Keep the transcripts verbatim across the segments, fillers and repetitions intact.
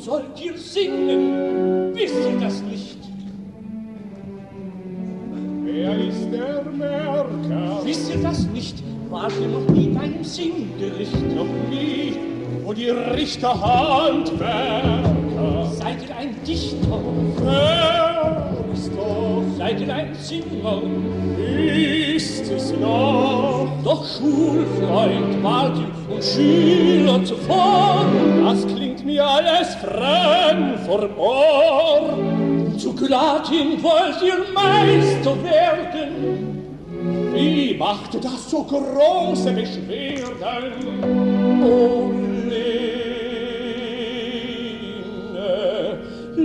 sollt ihr singen, wisst ihr das nicht? Wer ist der Merker? Wisst ihr das nicht? Wart ihr noch nie bei einem Singgericht? Noch nie, wo die Richter Handwerker. Seid ihr ein Dichter? Wer ist doch? Seid ihr ein Singer? Ist es noch? Doch Schulfreund wart ihr und Schüler zuvor. Das klingt mir alles fremd verborn. Zu Gelatin wollt ihr Meister werden. Wie machte das so große Beschwerden? O Lene,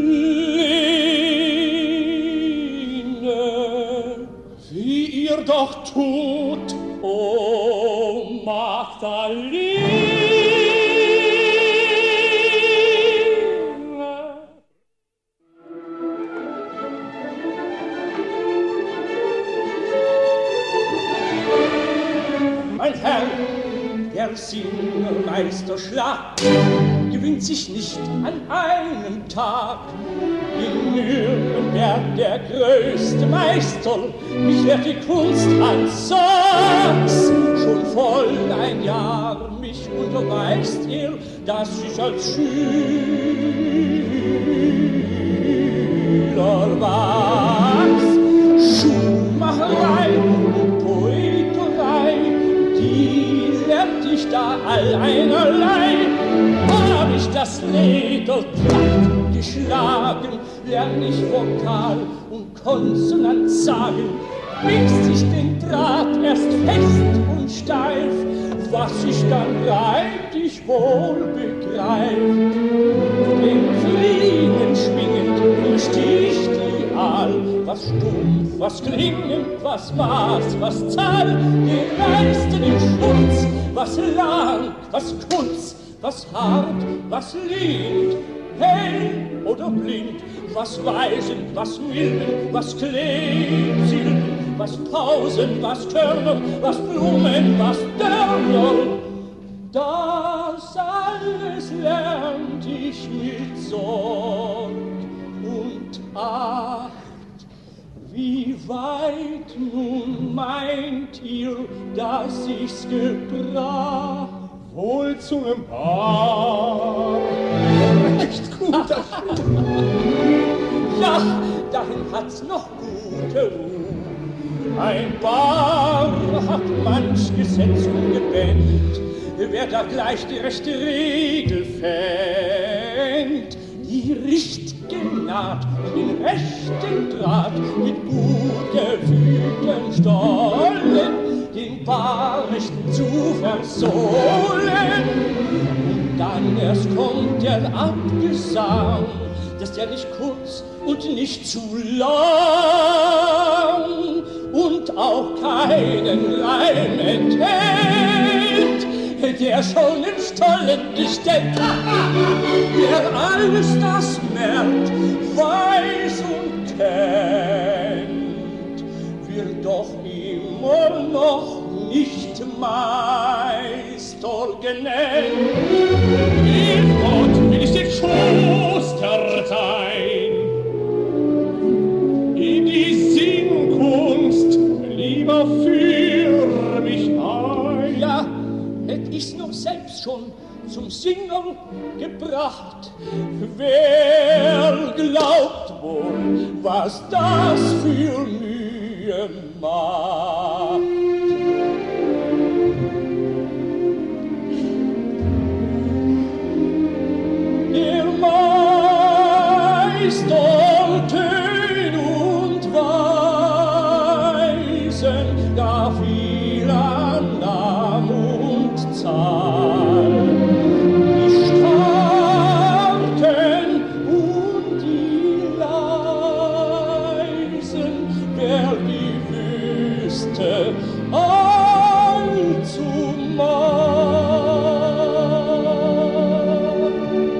Lene, wie ihr doch tut, o Magdalene. Mein Herr, der Singermeisterschlag gewinnt sich nicht an einem Tag. In Nürnberg der größte Meister, mich lehrt die Kunst Hans Sachs. Schon voll ein Jahr mich unterweist er, dass ich als Schüler wachs. Schuhmacherei und Poeterei, die lernt ich da all einerlei. Hab ich das Leder glatt geschlagen, lern ich Vokal und Konsonant sagen, mixt ich den Draht erst fest und steif, was ich dann reibt, ich wohl begreif. Den Klingen schwingend durchsticht die Aal, was stumpf, was klingend, was Maß, was Zahl, den leisten im Schutz, was lang, was kurz, was hart, was liegt, hell oder blind, was Weisen, was Milden, was Klebsilben, was Pausen, was Körner, was Blumen, was Dörner. Das alles lernt ich mit Sorg und Acht. Wie weit nun meint ihr, dass ich's gebracht? Wohl zu einem Paar. Echt guter Schuh. Ja, dahin hat's noch gute Ruhe. Ein Paar hat manch Gesetz umgebändigt, wer da gleich die rechte Regel fängt. Die Richtgenad, den rechten Draht mit gut gefügten Stollen, den Paarrechten zu versohlen. Und dann erst kommt der Abgesang, dass der nicht kurz und nicht zu lang und auch keinen Reim enthält, der schon im Stollen nicht denkt. Wer alles das merkt, weiß und kennt, wird doch immer noch nicht Meister genannt. In Gott will ich den Schuster sein, in die Singkunst lieber führ mich ein. Ja, hätt ich's noch selbst schon zum Singer gebracht, wer glaubt wohl, was das für Mühe macht? Der Meister Tön und Weisen gar viel an Namen und Zahl. Die Starken und die Leisen, wer die wüsste, allzumal.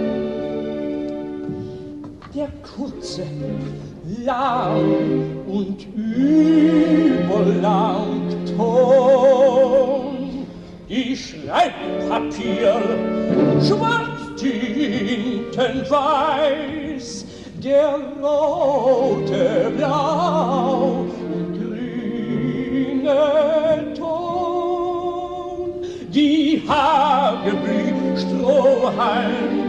Der kurze, lang und überlang Ton, die Schreibpapier schwarz Tintenweiß, der rote Blau und grüne Ton, die Hageblü, Strohhalm,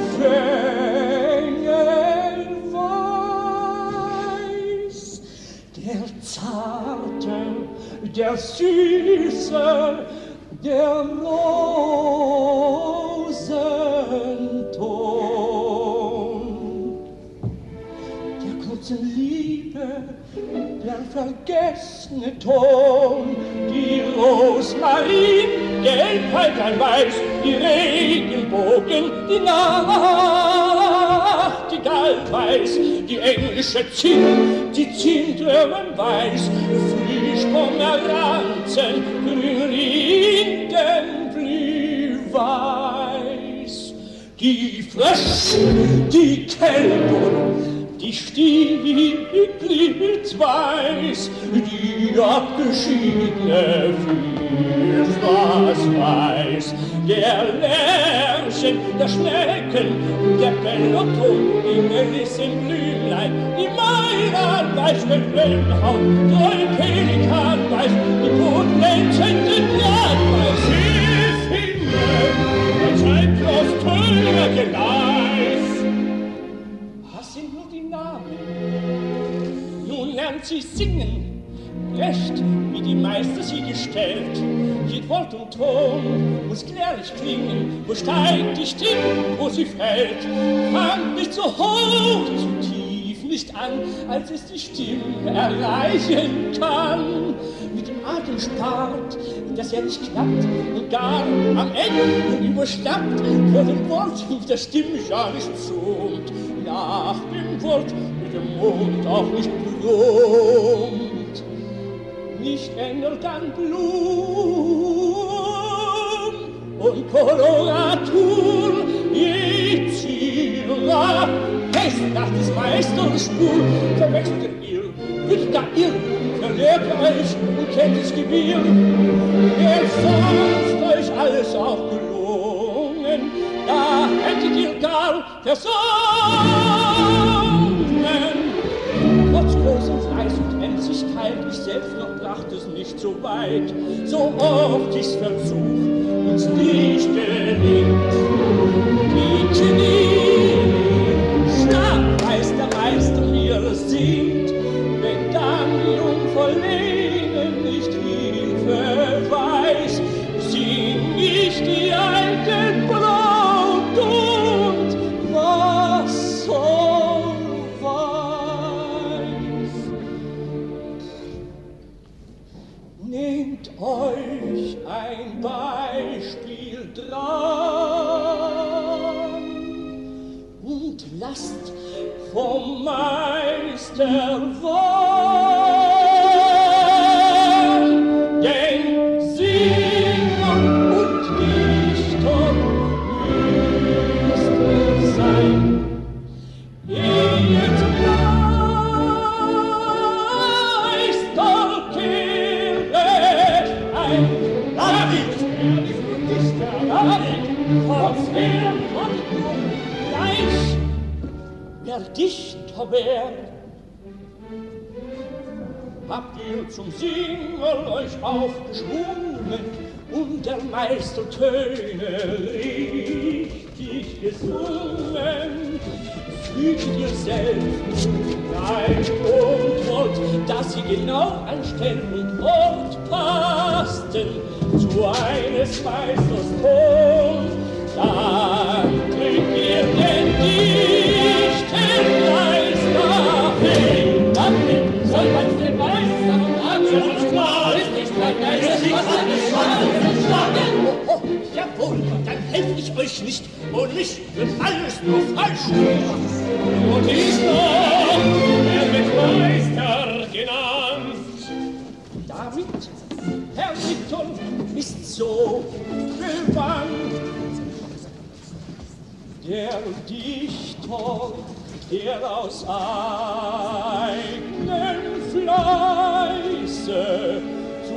Fengelweiß, der zarte, der süße, der Rosenton, der kurzen Liebe, der vergessene Ton, die Rosmarin, Gelbheit ein Weiß, die Regenbogen, die Nachtigall weiß, die englische Zinn, die Zindröhren weiß, Frühspomeranzen, Grünlindenblühweiß, die Frösche, die Kälber, die Stieglitz-Weiß, die abgeschiedene Wildwasser-Weiß, der Lerchen, der Schnecken, der Peloton, die Melissenblümlein, die Meinerweiß, der Wellenhaut, der Pelikanweiß, die Todländchen, die Gladweiß, ist Himmel, der zeitlos teure Geleis. Was sind nur die Namen? Nun lernt sie singen, recht, wie die Meister sie gestellt. Jed Wort und Ton muss klärlich klingen, wo steigt die Stimme, wo sie fällt. Fang nicht so hoch, zu tief nicht an, als es die Stimme erreichen kann. Mit dem Atem spart, dass er nicht klappt und gar am Ende überschnappt, vor dem Wort mit der Stimme ja nicht zoomt, nach dem Wort mit dem Mund auch nicht brummt. Nicht ändert an Blum und Koloratur, je Zierer fest nach des Meisters Spur, verwechselt ihr, wird da irr, verlehrt euch und kennt das Gewirr. Wäre sonst euch alles auch gelungen, da hättet ihr gar versonnen. Trotz großem Fleiß und Emsigkeit, ich selbst noch brachte es nicht so weit, so oft ich's versuch, uns nicht gelingt. Die Genie, stark weiß der Meister, wie er singt, wenn dann die Unverlehne nicht Hilfe weiß, sing ich die alten Braut und was soll weiß. Nehmt euch ein Beispiel dran und lasst vom Meister Wahl, denn Singer und Dichter müsst ihr sein. Ehet Meister kehret ein, David, Dichter David, von Sphären und Grund gleich, wer Dichter wär. Habt ihr zum Singer euch aufgeschwungen und der Meister Töne richtig gesungen? Fügt ihr selbst Reim und Wort, dass sie genau an Stell und Ort passten zu eines Meisters Ton, dann bringt ihr den Dichtenmeister hin. Dann soll man den Meister und Angst klar ist nicht mein Geist, was an den Schwachen schlagen. Oh, oh, jawohl, dann helf ich euch nicht, und nicht wird alles nur falsch. Und ich noch, er wird Meister genannt. David, Herr Victor, ist so bewandt. Der Dichter, der aus eigenem Fleiße zu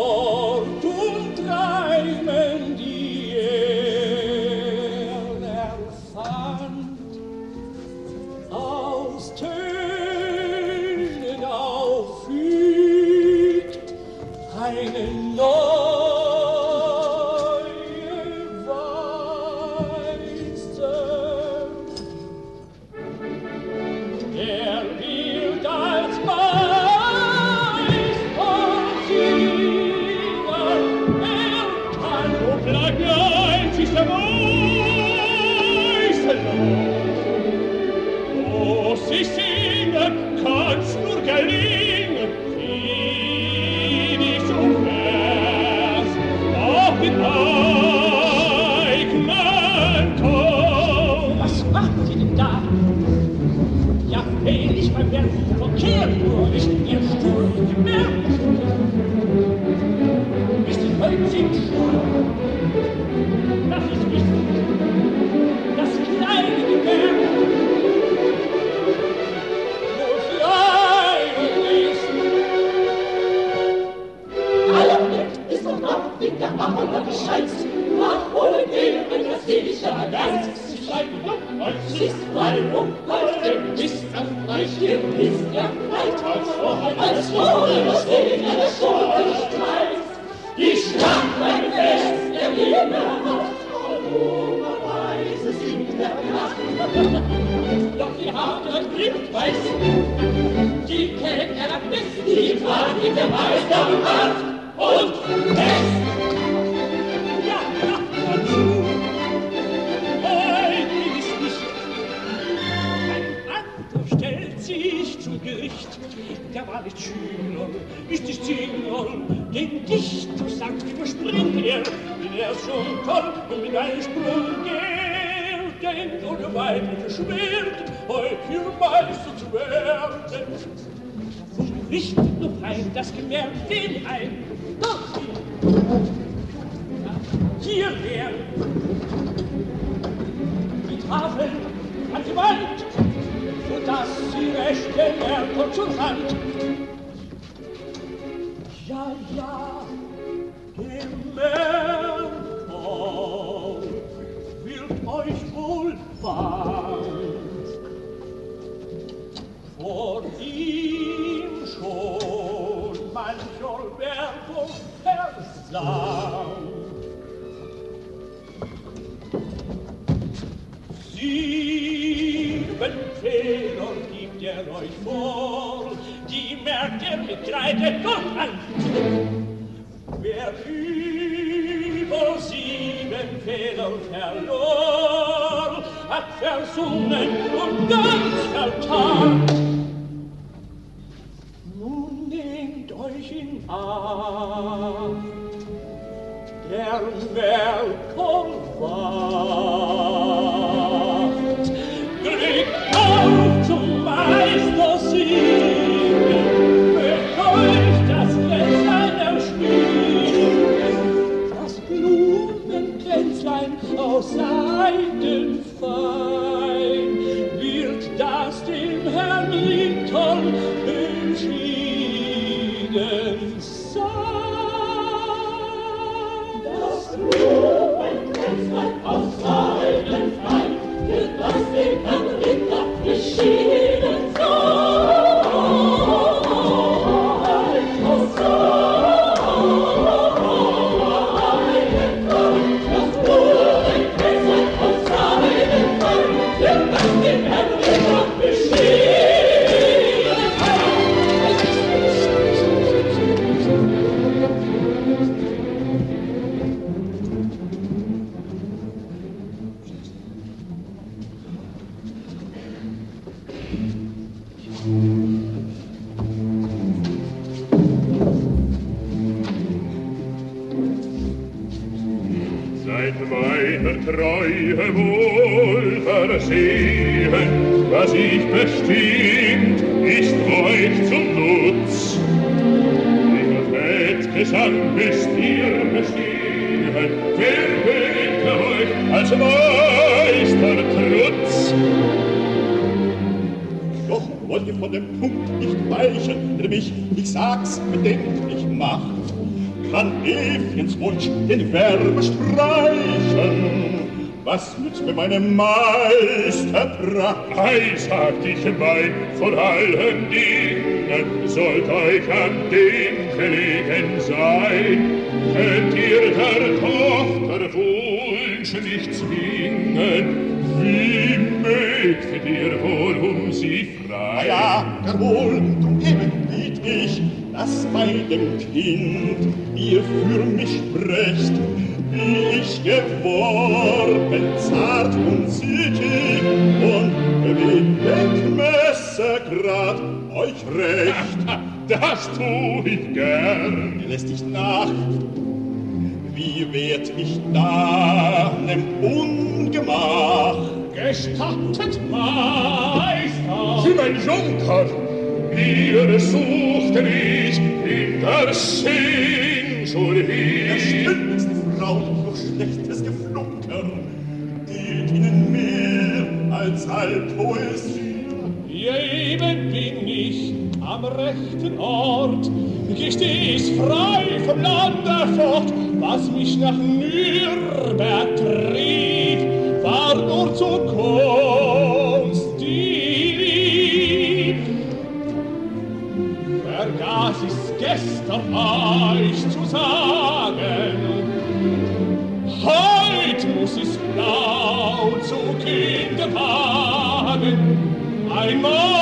Wort und Reimen die er ist der meiste Not. Oh, sie singe, kann's nur gelingen, wie dich so fährst, auf den eigenen Ton. Was macht sie denn da? Ja, fehl ich beim Werk verkehrt, nur nicht ihr Stuhl gemerkt. Ist die Holzig schuld? Das ist nicht das kleine Gewerk. Nur Freiung ist. Aller Blick ist doch ab, wie der Hammer gescheit. Mach ohne den, wenn das seelische Geist. Sie schreiben doch, sie ist frei und golden, ist er frei, stirb, ist er frei, als vorher, als vorher, was den er der Schuld streift. Die Stadt, mein Fest, der Liebe hat, verlorenweise singt der Nacht. Doch die harte Griff weiß, die kennt er bis Die Tat, die der Meister hat, und fest. ja, ach, dazu. Ein ist nicht. Ein anderer stellt sich zum Gericht. Der war nicht Schüler, ist nicht Singer, den Dichter sagt, überspringt er, wie er schon toll und mit einem Sprung geht, denn ohne weibliche Schwert, heut hier Meister zu werden. Vom Gericht nur fein das Gemerk den ein, doch hier wär die Tafel an die Wand, so dass sie recht gemerkt und zur Hand. Ja, ja, gemerkt wird euch wohl bald vor ihm schon mancher Werbung versang. Sieben Fehler gibt er euch vor, die merkt er mit Kreide Gott an. Wer über sieben Fehler verlor, hat versungen und ganz vertan. Nun nehmt euch in Acht, der Merkur wacht. Glück auf zum Meister singen, mit euch das Kränzlein erspielt. Das Blumenkränzlein aus Seiden fein, wird das dem Herrn Linton beschieden sein. Das Blumenkränzlein aus Seiden fein, wird das dem Herrn Ritter beschieden sein. Aus Seiden fein, das Blumenkränzlein aus Seiden fein, wird das dem Herrn Ritter beschieden Seid meiner Treue wohl versehen, was ich bestimmt, ist euch zum Nutz. Ihr Fettgesang müsst ihr bestimmen, wer wählt euch als Meister Trutz? Doch wollt ihr von dem Punkt nicht weichen, nämlich, ich sag's, bedenklich macht, kann Eviens Wunsch den Verbe streichen. Was nützt mir meine Meisterpracht? Ei, sagt ich bei, von allen Dingen sollt euch an dem gelegen sein. Könnt ihr der Tochter Wunsch nicht zwingen, wie mögt ihr wohl um sie frei? Na ja, gar wohl, drum eben biet ich, dass bei dem Kind ihr für mich sprecht, wie ich geworden, zart und zickig, und wie Denkmessergrad euch recht. Das tu ich gern. Lässt dich nach, wie werd ich deinem Ungemach? Gestattet, Meister! Sie, mein Junker, ihr suchte mich in der Sinnschulie. Der schönste Frau durch schlechtes Geflunker gilt ihnen mehr als all Poesie. Eben bin ich am rechten Ort, gesteh's frei vom Lande fort, was mich nach Nürnberg trieb, war nur zur Kunst die Lieb. Vergaß ich's gestern euch zu sagen, heut muss ich's laut zu Kinde wagen. Ein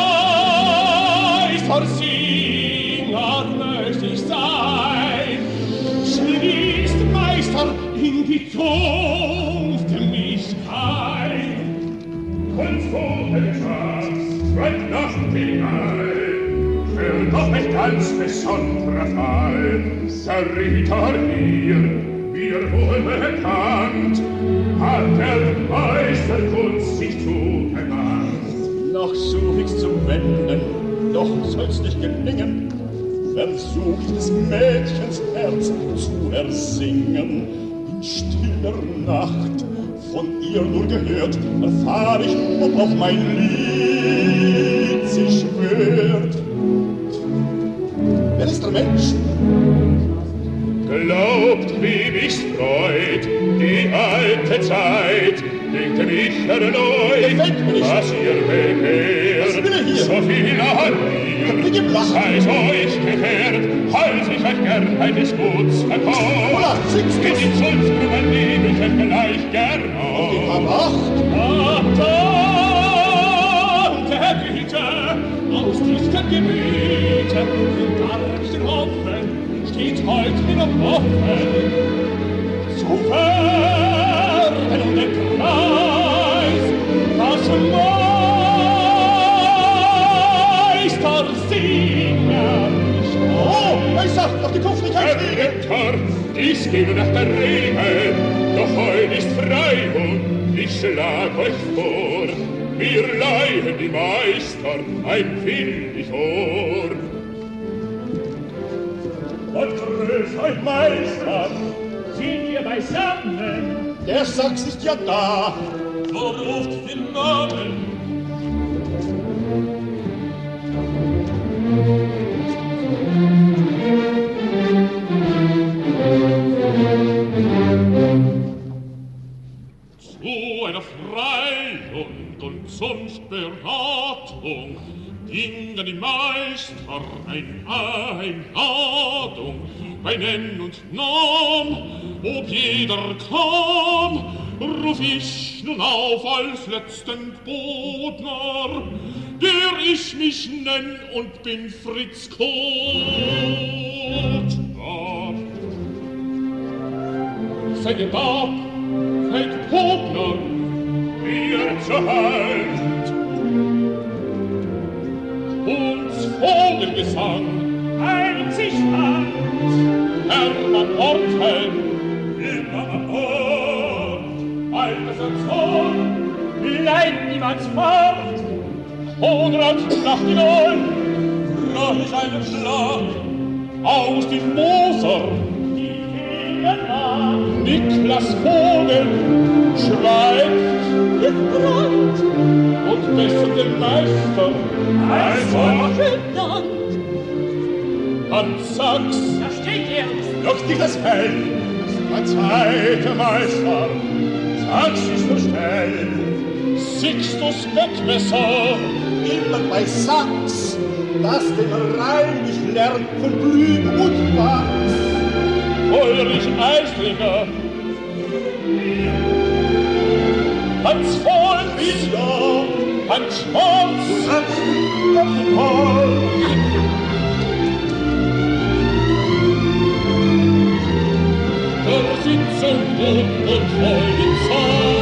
Meistersinger möchte ich sein, schließt Meister in die Zunft mich ein. Und so der Schatz, weit nach hinein, für doch ein ganz besonderer Fall, Sir Ritter hier, mir wohl bekannt, hat der Meisterkunst sich zugewandt. Noch such ich's zu wenden, doch soll's nicht gelingen. Versuch ich des Mädchens Herz zu ersingen. In stiller Nacht, von ihr nur gehört, erfahr ich, ob auf mein Lied sie schwört. Wer ist der Mensch? Glaubt, wie mich's freut, die alte Zeit, denkt mich erneut, was ihr begehrt, so viel an mir, sei's euch gefährt, halt ich euch gern eines Guts verkauft, in die Zunftgruben nehm ich euch gleich gern auf. Ach, danke, Güte, aus diesem Gemüte, in garten Hoffen, steht heut mir noch offen, zu werden um den Preis, was Meister Singer nicht. Oh, Meister, auf die Kufrigkeit! Herr Ritter, dies geht nach der Regel, doch heut ist frei und ich schlag euch vor, wir leihen die Meister ein willig Ohr. Und grüß euch, Meister, sind wir beisammen? Der Sachs ist ja da. Wo ruft den Namen? Zu einer Freilung und Zunftberatung gingen die Meister ein Einladung bei Nenn und Nam, ob jeder kam, ruf ich nun auf als letzten Bodner, der ich mich nenn und bin Fritz Kotner. Seid ihr da, seid Bodner, wir zur Hand, uns Vogelgesang einzig Hand, Hermann Orten, immer am Ort, altes und Zorn, bleibt niemands fort, Konrad nach die Neun, brach ich einen Schlag, aus dem Moser, die Feenland, Niklas Vogel, schweigt, gefreut, und besser den Meister, als Wort genannt. Hans Sachs, Da steht er! doch nicht das Fell, der zweite Meister, Sachs ist verstellt. Sixtus Bettmesser, Immer bei Sachs, das den Reim nicht lernt von Blüten und Wachs. Ulrich Eislinger, Hans Voll, Ja, Hans Schwarz, Sachs, Hans Voll. Der Sitzung Mund und vollen Zahl.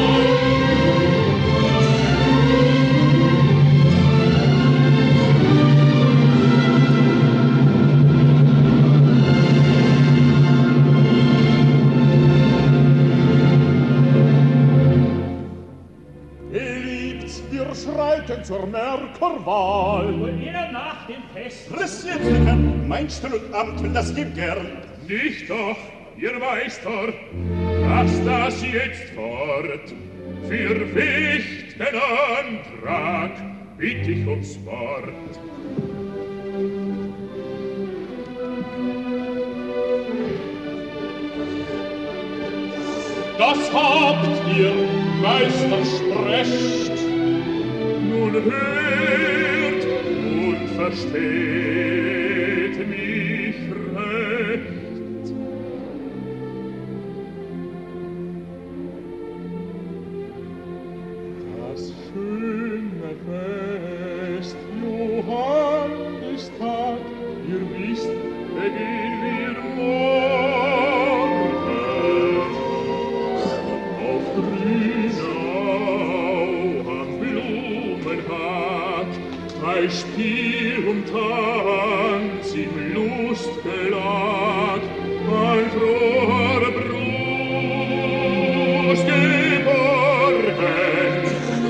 Schreiten zur Merkurwahl. Und ihr nach dem Fest. Pressierten, mein Stuhl und Amt will das geben gern. Nicht doch, ihr Meister, lasst das jetzt fort. Für wichtigen Antrag bitt ich ums Wort. Das habt ihr, Meister, sprecht. Nun hört und versteht mich recht. Das schöne Fest, Johannistag, Ihr wisst, begehen wir morgen auf Grünau am Blumenhag, bei Spiel und Tanz im Lustgelag, mein froher Brust geborgen,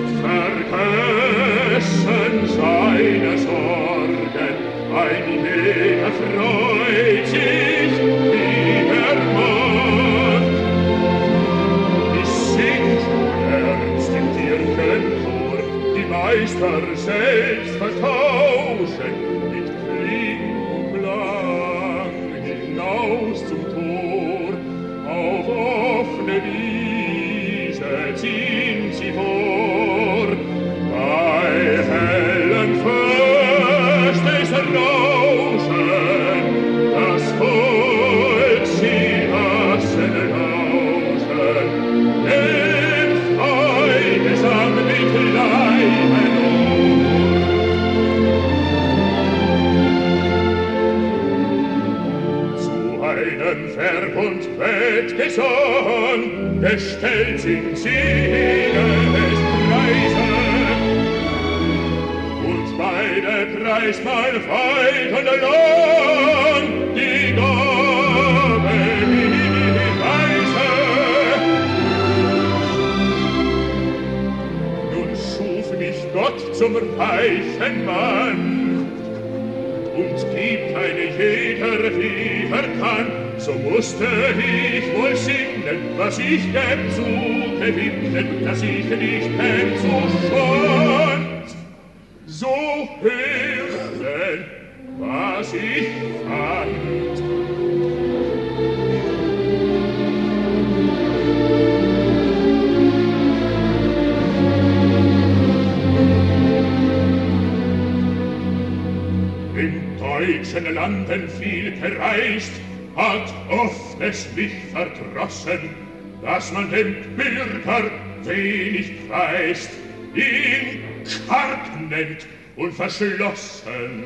vergessen seine Sorgen, ein jeder freut sich wie der Mann. Ich sing ernst im Kirchenchor, die Meister selbst vertauschen, mit Kling und Klang hinaus zum Tor. Auf offene Wiese ziehen sie vor, bei hellen Festes Rauschen, das Volk sie lassen lauschen, den Freudegesang mit Leiben Ohr. Zu einem Verbund Wettgesang gestellt sind Siegespreise, und beide preist mein Feind und Lohn die Gabe die Weise. Nun schuf mich Gott zum reichen Mann und gibt eine jeder wie verkann, so musste ich wohl sinnen, was ich gern zu gewinnen, dass ich nicht gern zu schand. So hören, was ich fand. In deutschen Landen viel gereist, hat oft es mich verdrossen, dass man den Bürger wenig preist, ihn karg nennt und verschlossen.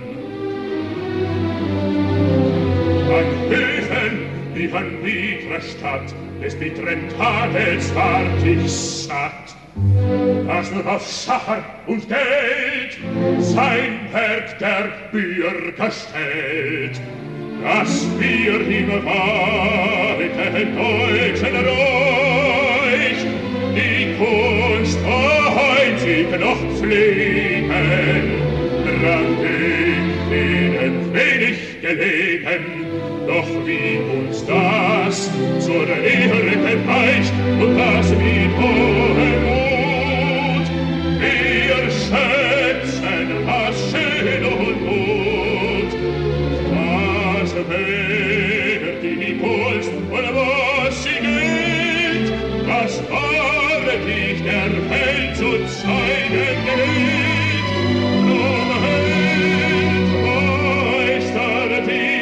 An Höfen, wie an niedrer Stadt, des bitteren Tadels ward ich satt, dass nur auf Schachern und Geld sein Werk der Bürger stellt, dass wir ihm weiten deutschen Reich die Kunst einzig noch pflegen, dran dem denen wenig gelegen, doch wie uns das zur Ehre gereicht und das mit hohem Mut, wir schätzen was schön und gut, was wert die Kunst und was sie gilt, was wahrlich der Welt zu zeigen gilt, drum hält Meister die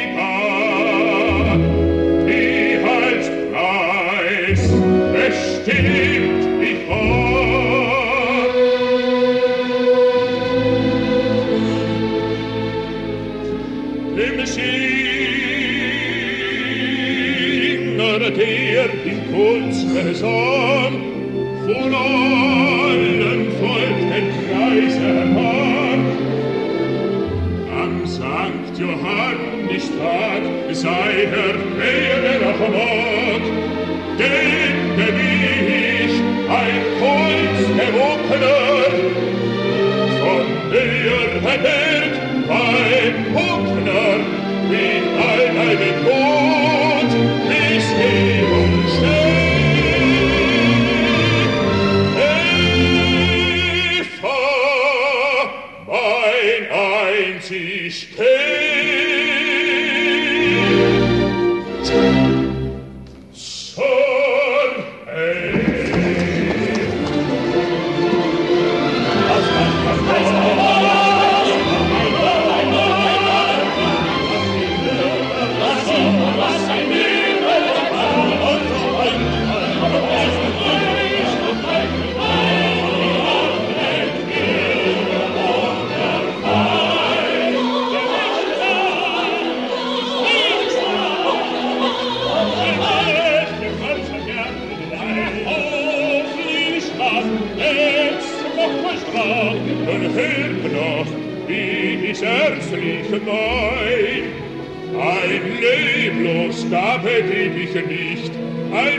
Tat, die als Preis bestimmt ich der Berg beim Huckner, wie all deine Not bis hin und steht. Eva, mein einzig Kind. Ein leblos Gabe geb ich nicht, ein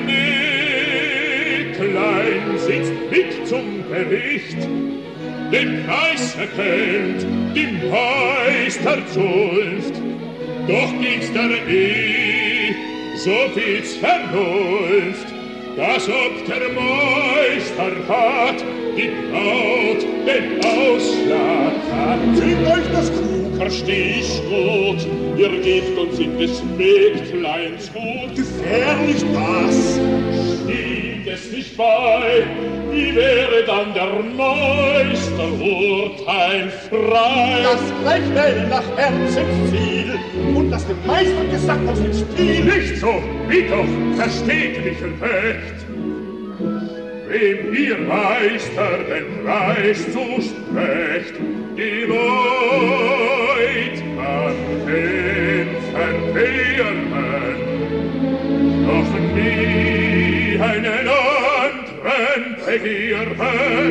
Mäglein sitzt mit zum Bericht. Den Preis erkennt, den Meister zunft, doch gibt's der eh, so viel's Vernunft, dass ob der Meister hat, die Braut den Ausschlag hat. Zieht euch das Krug, versteh ich gut, ihr gebt uns in des Mägdleins Gut. Gefährlich das! Stimmt es nicht bei, wie wäre dann der Meister urteilfrei? Das gleich wäre nach Herzensziel und das dem Meister gesagt aus dem Spiel. Nicht so, wie doch, versteht mich recht. Wem ihr Meister den Preis zusprecht, die Leut an den Verwehren, doch nie einen anderen begehren.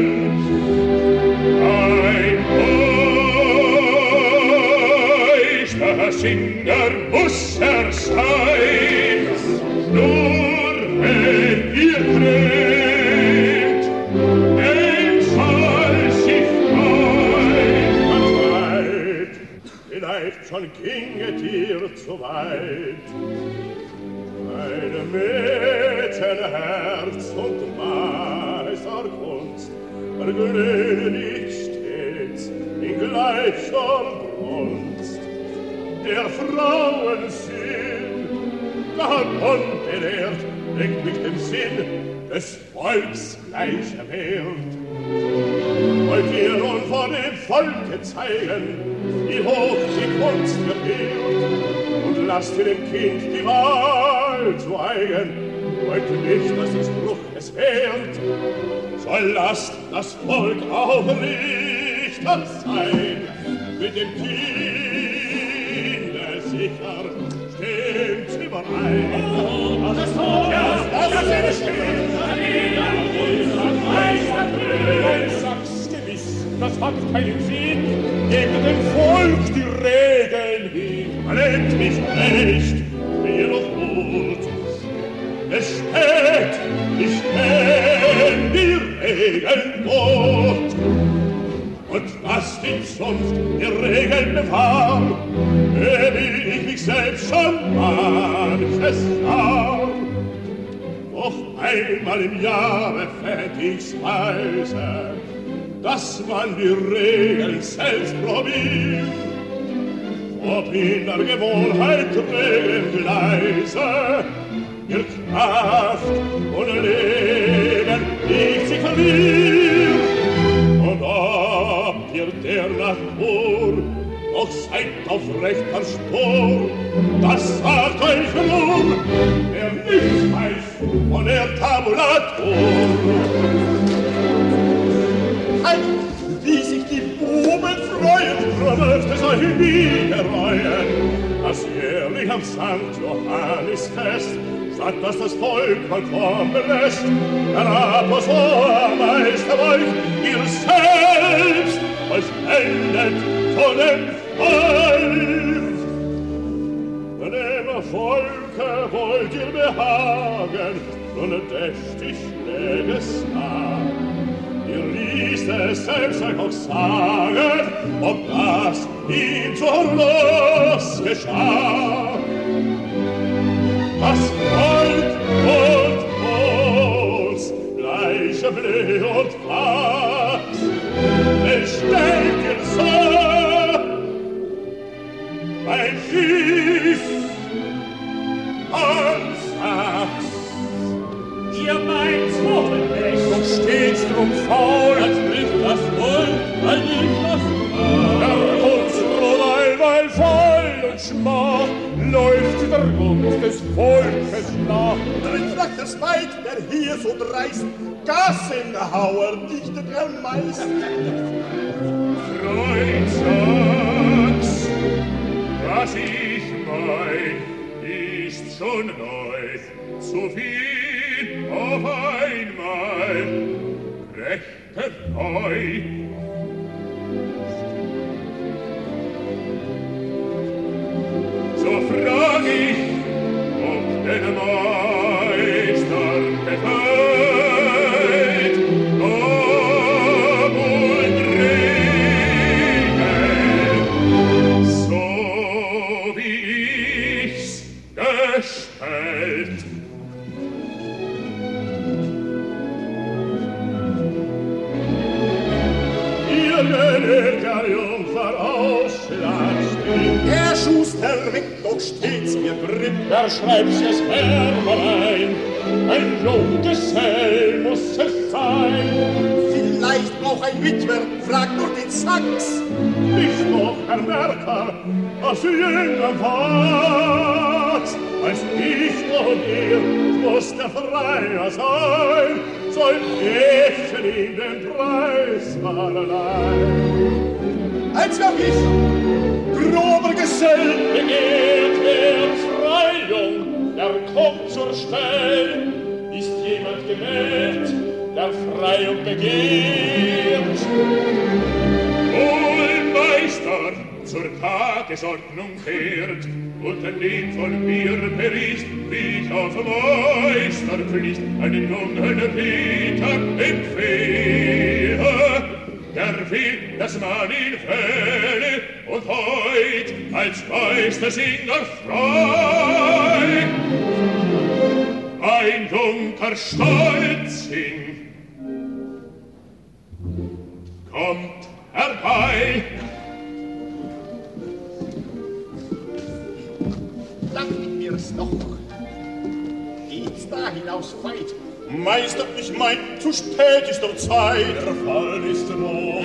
Ein Meistersinger muss er sein, nur wenn ihr trägt, den soll sich weit. Vielleicht schon ginget ihr zu weit. Meine Mädchenherz und Meisterkunst erglühen nicht stets in gleicher Brunst. Der Frauen Sinn, gar unbelehrt, lenkt mich den Sinn des Volks gleich erwehrt. Wollt ihr nun vor dem Volke zeigen, wie hoch die Kunst verkehrt, und lasst ihr dem Kind die Wahl zu eigen, wollt nicht, dass der Spruch es wehrt, so lasst das Volk auch Richter sein, mit dem Kinde sicher stehend überein. Das ist so, ja, das ist so, sag's gewiss, das hat keinen Sinn, gegen dem Volk die Regeln hin. Nehmt mich nicht, mir noch gut. Es steht, ich kenn die Regeln gut. Und was die Zunft der Regeln bewahr, erwähl ich mich selbst schon manches Jahr. Doch einmal im Jahre fällt ich's weise, dass man die Regeln selbst probiert. Ob in der Gewohnheit Regeln gleise, ihr Kraft und Leben nicht sich verliert. Und ob ihr der Natur noch seid auf rechter Spur, das sagt euch nur, der nichts weiß von der Tabulatur. Ein, wie sich die Buben freuen, trömmelt es euch nie gereuen, dass jährlich am Sankt Johannisfest, statt dass das Volk vollkommen lässt, der Apostelmeister euch, ihr selbst, euch endet von dem Volk. Dem Volke wollt ihr behagen, nun dächtig schlägt es nah. Ihr ließt es selbst euch auch sagen, ob das ihm zur Lust geschah. Das Gold und Holz, gleiche Blei und Wachs, bestellt ihr so ein Schiff ans Achs. Ihr meint wohl nicht, Und stets drum faul, als trifft das Gold, ein das der Kunstrod allweil voll und schmach, läuft der Gunst des Volkes nach. Drin fragt der Speit, der hier so dreist, Gassenhauer dichtet er meist. Freund, sag's, was ich mein, ist schon neu, zu viel auf einmal, rechter neu. So frag ich, ob den Meister gefällt, ob und Regen, so wie ich's gestellt. Ihr gelehrt der Jungfer Ausschlagstill, Der Schuster weckt doch stets ihr Grimm. der schreibt es Herberlein, ein Junggesell muss es sein. Vielleicht auch ein Witwer, fragt nur den Sachs. Nicht noch Herr Merker, als jünger wart, als ich und ihr muss der Freier sein, soll ich ihm den Preis verleihen. Als auch ich, grober Gesell, Begehrt wer Freiung, der kommt zur Stell, ist jemand gemäht, der Freiung begehrt. Wohl, Meister, zur Tagesordnung kehrt und den von mir Bericht, wie ich auf Meisterpflicht einen jungen Ritter empfehle, der will, dass man ihn wähle und heut als Meistersinger frei ein Junker Stolzing kommt herbei. dacht mir's noch. Geht's da hinaus weit? Meister, ich mein, zu spät ist der Zeit. Der Fall ist roh.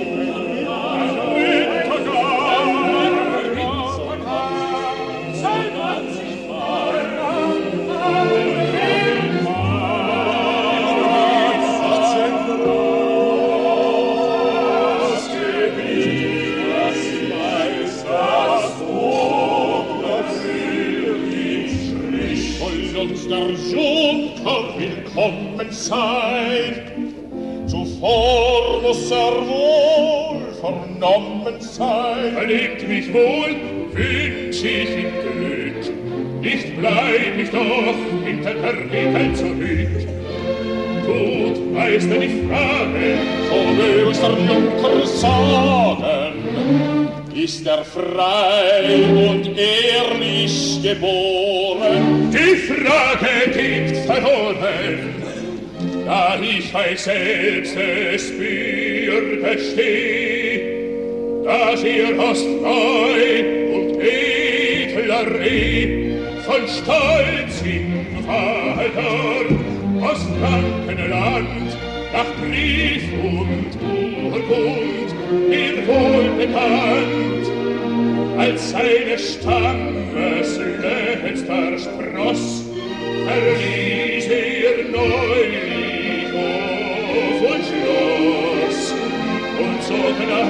Der Junker willkommen sein, zuvor muss er wohl vernommen sein. Verlebt mich wohl, wünsch ich ihm Glück, nicht bleib ich doch hinter der Regel zurück. Tut Meister die Frage, So mögst der Junker sagen, ist er frei und ehrlich geboren. die Frage gibt verloren, da ich euch selbst es Bürger steh, dass ihr aus treu und edler Reh von Stolz im Vater aus Frankenland nach Brief und Urkund mir wohl bekannt, als seine Stammes letzter Spross verließ er neulich Hof und Schloss und zog nach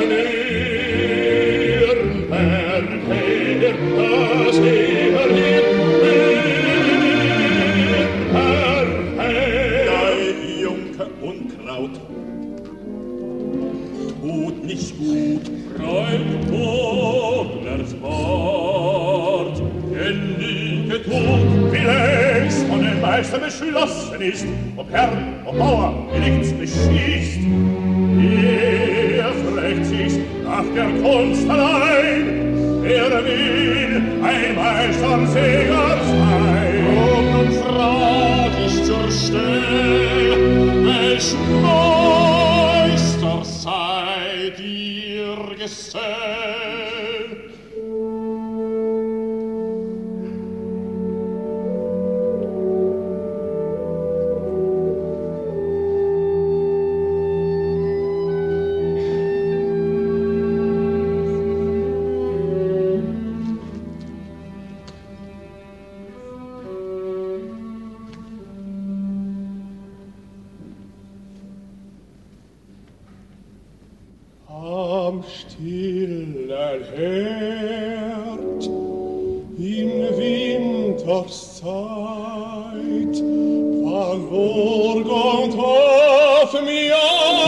Nürnberg her, das er Dein Junker Unkraut tut nicht gut. Freund Voglers Wort, denn nie getut, wie längst von dem Meister beschlossen ist, ob Herr, ob Bauer, wie nichts beschießt. sonst allein, wer will ein Meisterseher sein. Und nun frag ich zur Stelle, welch Meister sei dir Gesell? Am stillen Herd in Winterszeit fang Burg und Hof mir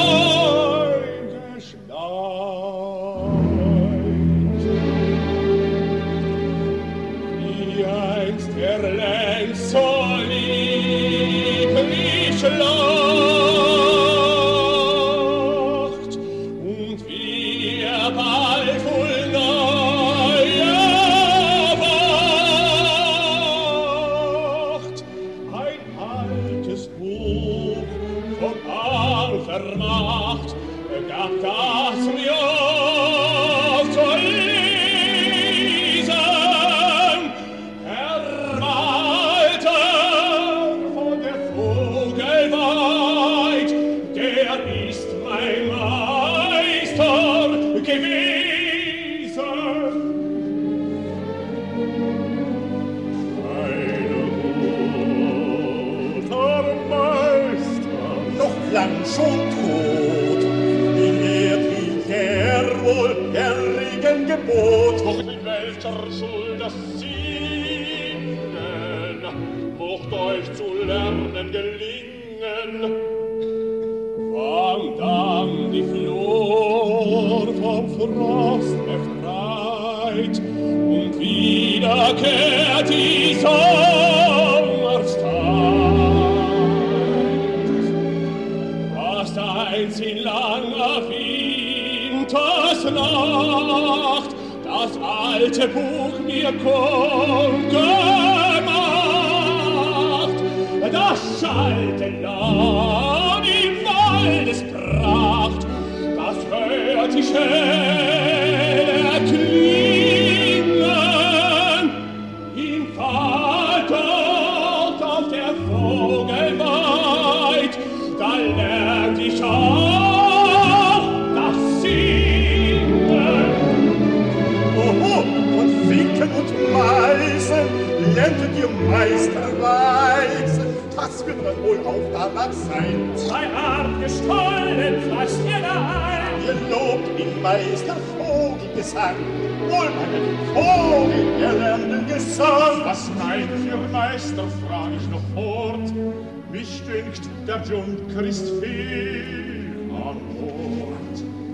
eingeschneit. Wie einst der längst so lieblich lacht und wie er bald wohl neue wacht. Ein altes Buch von alter Macht gab das mir zu lesen. Herr Walter von der Vogelweid, der ist mein Meister gewesen. Ein guter Meister, Noch lang schon tot, wie lehrt ihn der wohl herrigen Gebot. doch in welcher Schuld das Sinnen mocht euch zu lernen gelingen. Wann dann die Flur vom Frost befreit und wieder kehrt die Sommerszeit. Was einst in langer Wintersnacht das alte Buch mir kund gemacht, das schallte lang im Waldespracht, das hört ich hell erklingen. Im Fall dort auf der Vogelweid, da lernt ich auch das Singen. Oho, und Finken und Meisen lerntet ihr Meisterweise. Das wird dann wohl auch danach sein. Zwei Art Gestollen flascht ihr da ein. Ihr lobt den Meister Vogelgesang, wohl meinen Vogel erlernten Gesang. Was meint ihr Meister, frag ich noch fort. Mich dünkt, der Junker ist fehl an Ort.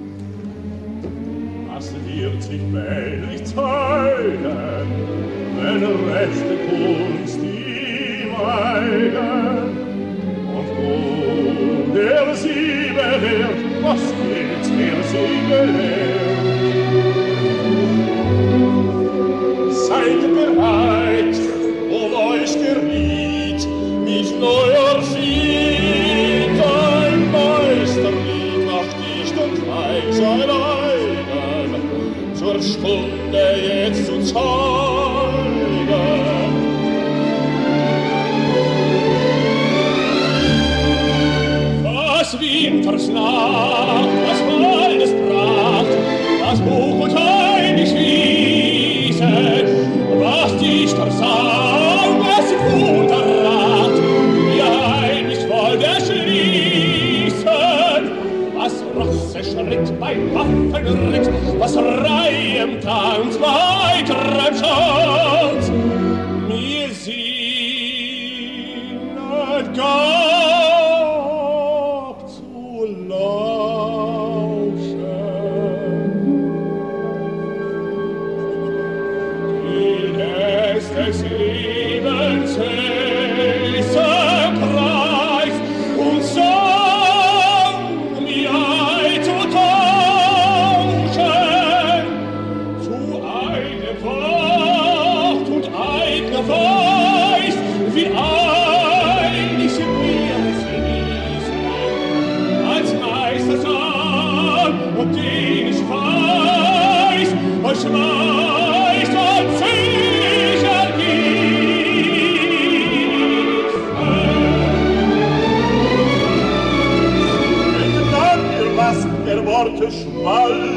Das wird sich mählich zeigen, wenn rechte Kunst ihm eigen. Und wo der sie belehrt, was gilt, der sie belehrt. Seid bereit, ob euch geriet, mich neu erschiet, ein Meisterlied nach Dicht und Reich sein eigen, zur Stunde jetzt zu zeigen. Was Wintersnacht, was Waldespracht, was Buch und heilig Wiese, was Dichter sang, was Wunderrat, wie heimlich wollte schließen, was Rosse schritt bei Waffenritt, was Reih im Tanz bei Treibschanz, mir sinnet gab zu lauschen. Die Lest des Lebens höchster Preis und sang mir ein zu tauschen. der Worte Schwall.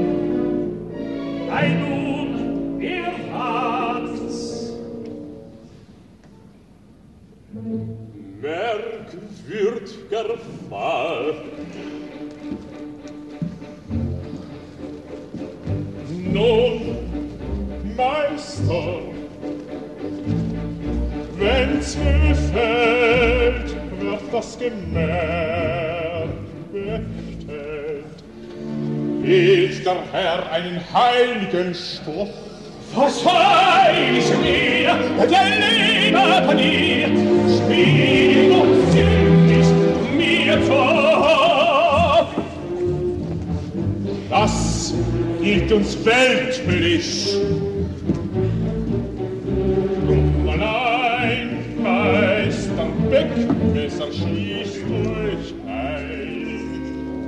Ei nun, wer fragt's? Merkwürdiger Fall. Nun, Meister, wenn's mir fällt, wird das Gemälde bestellt. Wählt der Herr einen heiligen Stoff? Was heilig mir, der Liebe paniert, spiel und sündlich mir vor. Das gilt uns weltlich. Nun allein, Meister Beckmesser, schließt euch ein.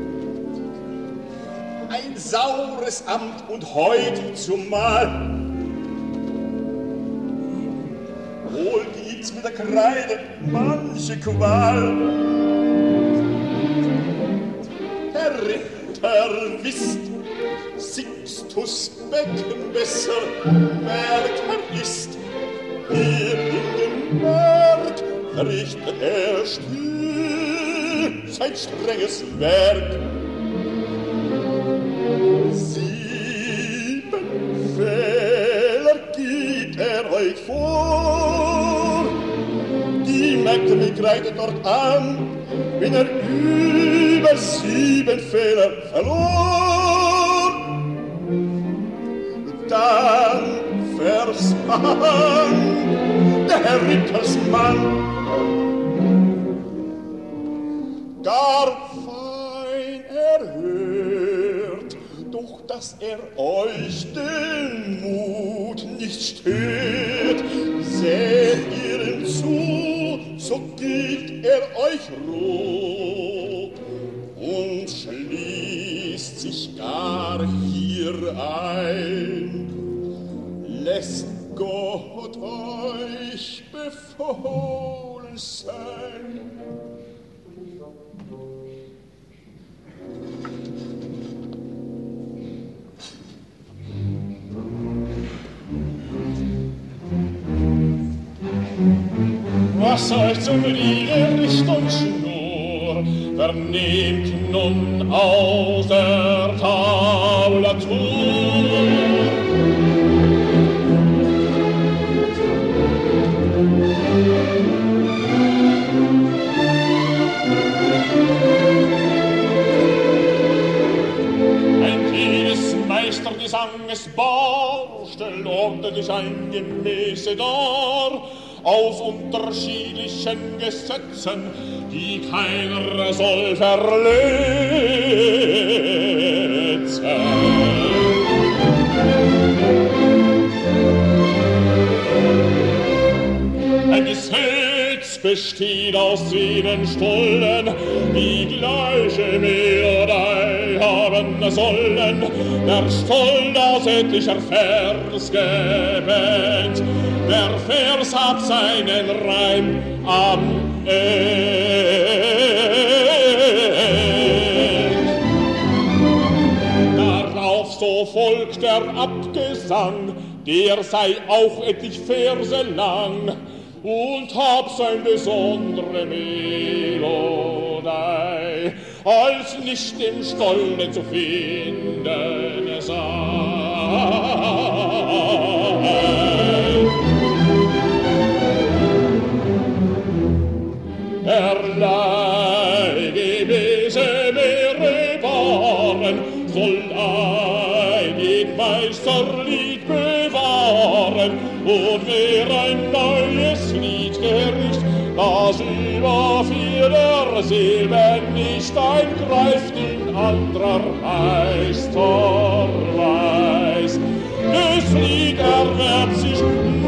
Ein saures Amt und heut zumal. Wohl gibt's mit der Kreide manche Qual. Herr Ritter, wisst, Sixtus Beckenbesser Märkter ist. Hier in dem Markt verrichtet er still sein strenges Werk. Sieben Fehler gibt er euch vor. Die Mägde begreitet dort an, wenn er über sieben Fehler verlor. Dann verspann der Herr Rittersmann gar fein erhört, doch dass er euch den Mut nicht stört. Seht ihr ihm zu, so gibt er euch Ruhe und schließt sich gar hier ein. Lässt Gott euch befohlen sein. Was euch zum Riegel nicht und Schnur, vernehmt nun aus der Tabulatur. Ein jedes Meistergesanges Bar stellt ordentlich ein Gemäße dar, auf unterschiedlichen Gesetzen, die keiner soll verletzen. Ein Gesetz besteht aus sieben Stullen, die gleiche Mehrheit haben sollen. Der Stollen aus etlicher Vers gewählt, der Vers hat seinen Reim am End. Darauf so folgt der Abgesang, der sei auch etlich Verse lang und hab sein besondere Melodei, als nicht im Stollen zu finden sei. Erlei gewisse Meere waren, soll ein Meisterlied bewahren, und wer ein neues Lied gericht, das über vieler Silben nicht eingreift, in anderer Meister weiß. Das Lied erwerbt sich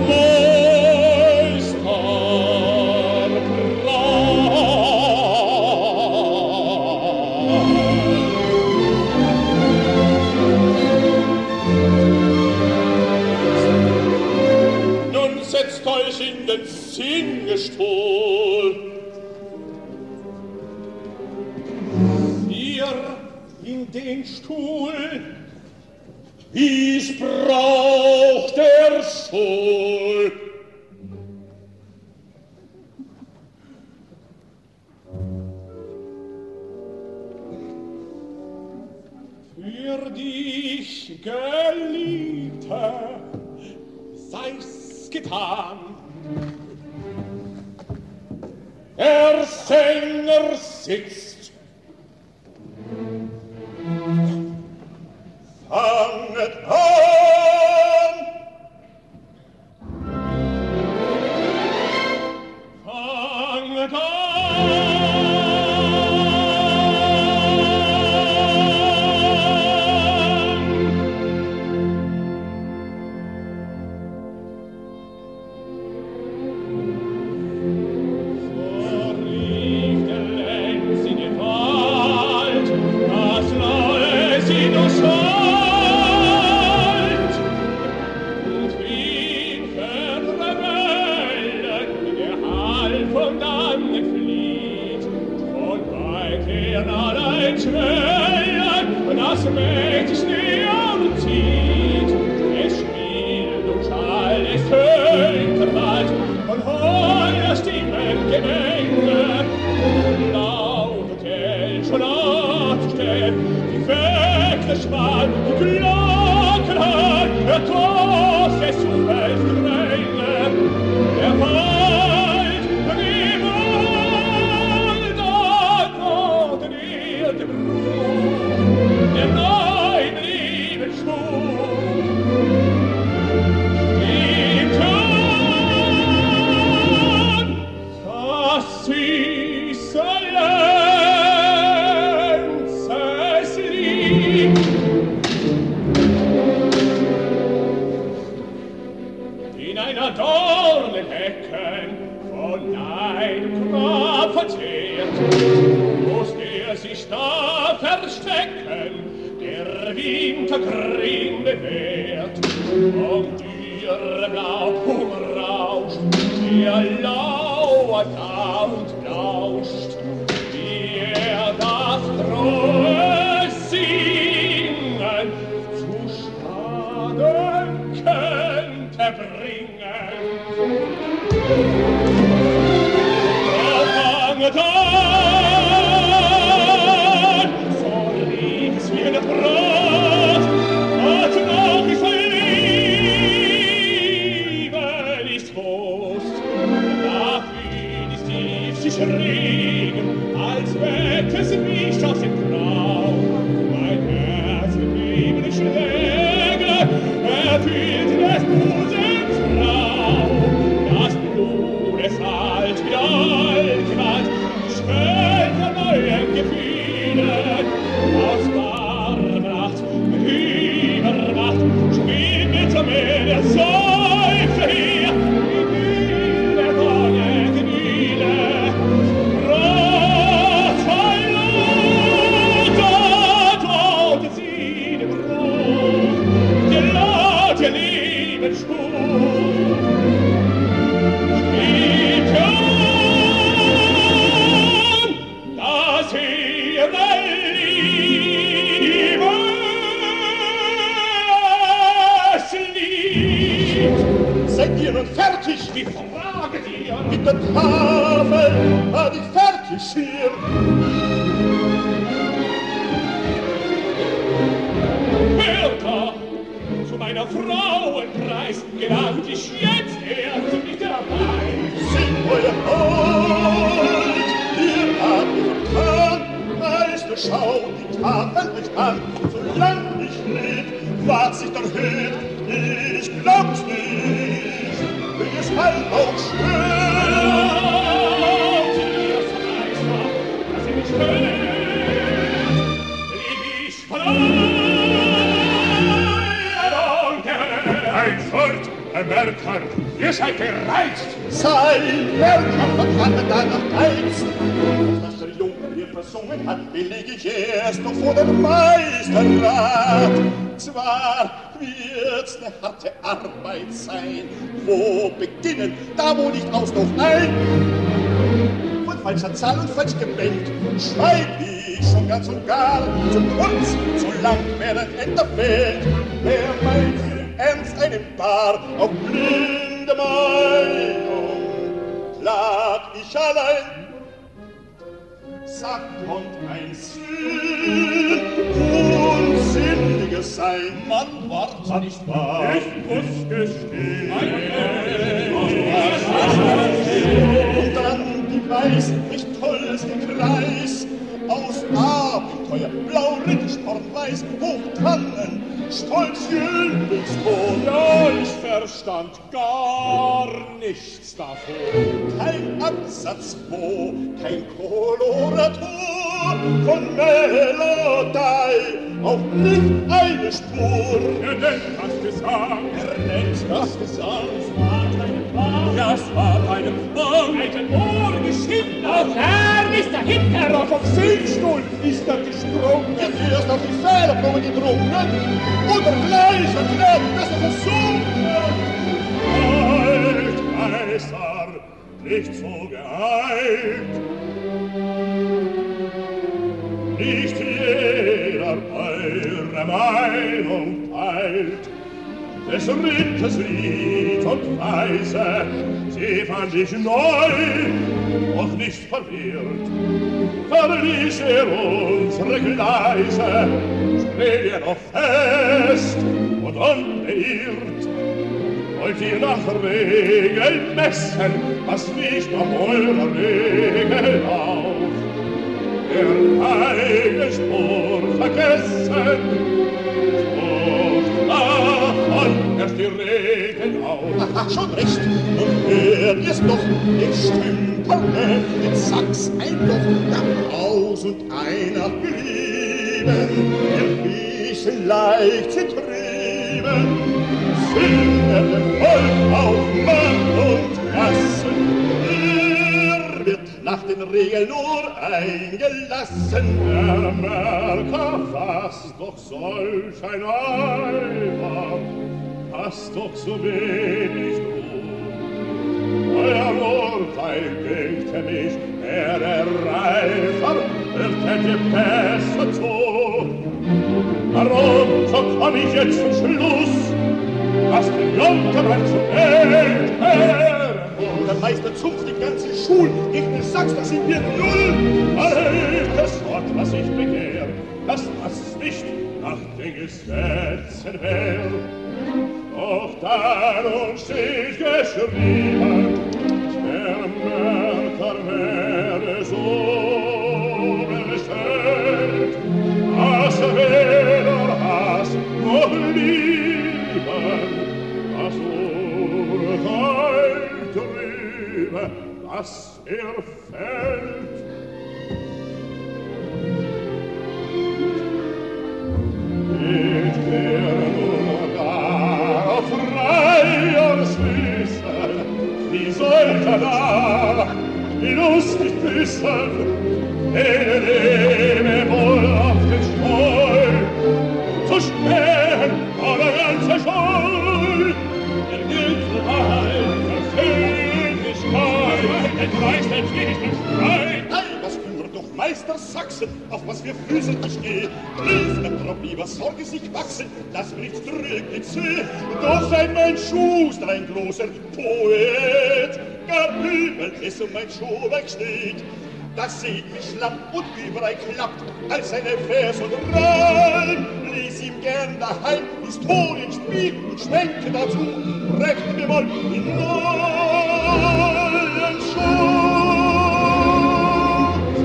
in den Singestuhl. Ihr in in den Stuhl. Wie's braucht der Sohl. Für dich, Geliebte, sei's getan. Der Sänger sitzt. Fanget an! Fanget an! Das Mädchen näher zieht, es spielt und schall, es tönt bald von heuer Stimmen Gemenge, laut und hell schon absteht, die Wechsel schmal, die Glocken hört, der Trost des Zufalls Gedränge, der Wald, die Wald, dort und ihr dem Ruhm, der neuen Liebe Schwung. Im Ton, das süße Lenzes Lied. In einer Dornenhecken von einem Grab verzehrt, musste er sich da verstecken, der Wintergrinde wehrt. Vom Dürreblau umrauscht, der lauert da und lauscht, wie er das frohe Singen zu Schaden könnte bringen. Da fanget an, eine Brot, und noch ist ein Leben ist Trost. Dafür ist tief sich Regen, als weckt es mich aus dem Traum. Mein Herz gebliebene Schläge, erfüllt des Busens Raum. Das Blut ist alt wie alt, alt, schwellt an neuen Gefühlen, aus Barnacht, Übernacht, spielt mit der Meer der Seufze hier, in der Sonne Gemühle. Rot, ein Lot, dort wohnte sie dem Ruhm, der Lot, der lieben Spur. Spielt schon, dass ihre Seid ihr nun fertig? Wie fraget ihr? Mit der Tafel war ich fertig hier. Hört doch, zu meiner Frauenpreis gelangt ich jetzt erst mit dabei. Seht euer Hold, ihr habt mich vertan, Meister, schaut die Tafel nicht an. Solang ich leb, wart sich doch hüt, ich glaub's nicht, wie es halt auch schwört. Ihr Meister, dass ihr mich hört, lieb ich verloren gehört. Ein Fort, ein Werker, ihr seid gereizt. Sein Werker verkannt danach Geiz. Was der Junge mir versungen hat, belege ich erst noch vor dem Meisterrat. Zwar wird's ne harte Arbeit sein, wo beginnen, da wo nicht aus noch ein. Von falscher Zahl und falsch gemeldet, schweig ich. ich schon ganz und gar zu kurz, zu lang während entfällt. Wer meint im Ernst einen Paar auf blinde Meinung, klag ich allein. Sagt und ein Sinn, unsinniges Sein, man wart nicht wahr. Ich muss gestehen, und dann die weiß, nicht tollsten Kreis, aus Abenteuer, blau, Rittersport, weiß, Hochtannen, stolz, Jünglingston. Ja, ich verstand gar nichts davon. Kein Absatz, wo, kein Koloratur von Melodei, auch nicht eine Spur. Er nennt das Gesang, Er nennt das Gesang, Das war einem Baum, Ein Ohr geschieden, auf Herrn ist er hinter, Vom Singstuhl ist er gesprungen. er erst auf die Pfeilerprobe gedrungen, und er gleich erklärt, dass er versunken. Halt, Meister, nicht so geeilt. Nicht jeder eure Meinung teilt. Des Ritters Lied und Weise, sie fand ich neu und nicht verwirrt. Verließ er unsere Gleise, strebt er noch fest und unbeirrt. Wollt ihr nach Regeln messen, was nicht auf eurer Regel auf? Der eigene Spur vergessen, erst die Regeln auf. Aha, schon recht. Und hört es doch, den Stümpernen, den Sachs ein Loch, nach tausend einer blieben, wir Griechen leicht zertrieben, sind er dem Volk auf Mann und Gassen. Er wird nach den Regeln nur eingelassen. Der Merker fasst doch solch ein Eifer, fasst doch so wenig Ruhe. Euer Urteil gilt mich, er der Reifer, wird hätte besser zu. Warum, so komm ich jetzt zum Schluss, was den Junggemann zu Geld hören. Und der Meister zupft die ganze Schul, ich will sag's, da sind wir null. Halt das Wort, was ich begehr, das passt nicht nach den Gesetzen wär. Doch darum steht geschrieben, der Mörder werde so bestellt, dass er weder Hass noch Lieben, das Urteil trübe, das er fällt. Ich wäre nur da auf freier Süße, wie sollte da die Lust nicht büßen, denen lebe wohl auf den Streu, zu spähen vor der ganze Schuld. Der Giltheit, Versöhnlichkeit, entreißt ein friedlichen Streit. Ei, was führt doch Meister Sachsen, auf was wir Füßen bestehen. Rief der Trop lieber Sorge sich wachsen, das bricht drückt die Zeh. Doch sei mein Schuster ein großer Poet, gar übel es um mein Schuhwerk steht. Das sieht mich schlapp und überall klappt, als seine Vers und Reim. Lies ihm gern daheim Historien spiel und schwenke dazu, recht mir mal in neuen Schutz.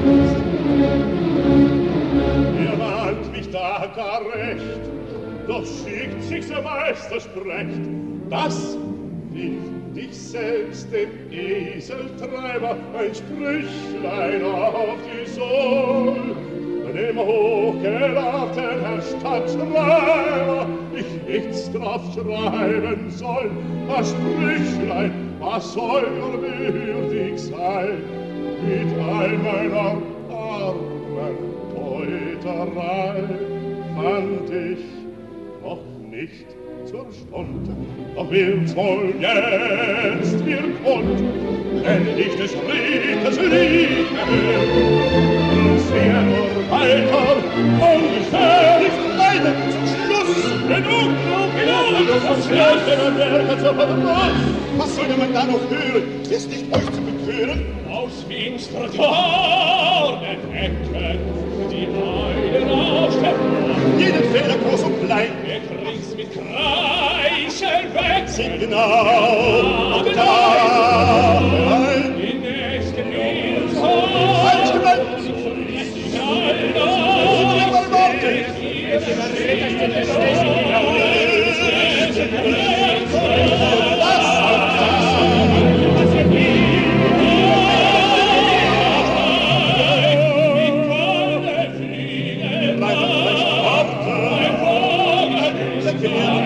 Ihr mahnt mich da gar recht, doch schickt sich der Meister sprecht, das nicht dich selbst dem Eseltreiber ein Sprüchlein auf die Sohl. Dem hochgelachten Herr Stadtschreiber ich nichts drauf schreiben soll. Das Sprüchlein, was soll nur würdig sein, mit all meiner armen Deuterei fand ich noch nicht zur Stunde, doch wird's wohl jetzt wird und, wenn ich des Ritters Liebe höre, sehr nur weiter, ungefährlich leiden zum Schluss. Genug, genug, genug, vom schlechten Werke zur Verdruss. Was soll man da noch hören, ist nicht euch zu betören? Aus finster Dornen Ecken, die Heiden aufstellen. Jeden Fehler groß und klein, Wer kriegt's mit Kreischen weg? sing genau, und da, rein. Die nächste Nilsson. Falsch gemeint, Thank you.